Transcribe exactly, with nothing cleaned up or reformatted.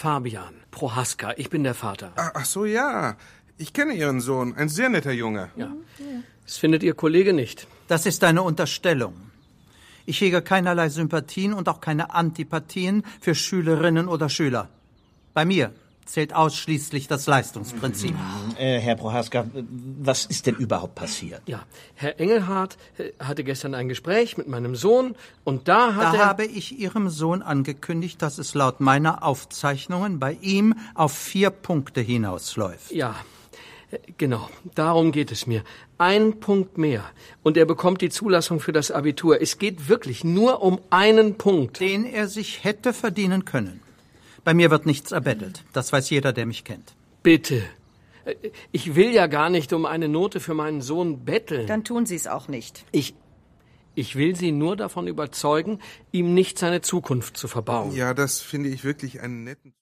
Fabian Prohaska. Ich bin der Vater. Ach, ach so, ja. Ich kenne Ihren Sohn. Ein sehr netter Junge. Ja. Das findet Ihr Kollege nicht. Das ist eine Unterstellung. Ich hege keinerlei Sympathien und auch keine Antipathien für Schülerinnen oder Schüler. Bei mir zählt ausschließlich das Leistungsprinzip. Äh, Herr Prohaska, was ist denn überhaupt passiert? Ja, Herr Engelhardt hatte gestern ein Gespräch mit meinem Sohn und da hat Da er... habe ich Ihrem Sohn angekündigt, dass es laut meiner Aufzeichnungen bei ihm auf vier Punkte hinausläuft. Ja, genau, darum geht es mir. Ein Punkt mehr und er bekommt die Zulassung für das Abitur. Es geht wirklich nur um einen Punkt. Den er sich hätte verdienen können. Bei mir wird nichts erbettelt. Das weiß jeder, der mich kennt. Bitte. Ich will ja gar nicht um eine Note für meinen Sohn betteln. Dann tun Sie es auch nicht. Ich, ich will Sie nur davon überzeugen, ihm nicht seine Zukunft zu verbauen. Ja, das finde ich wirklich einen netten...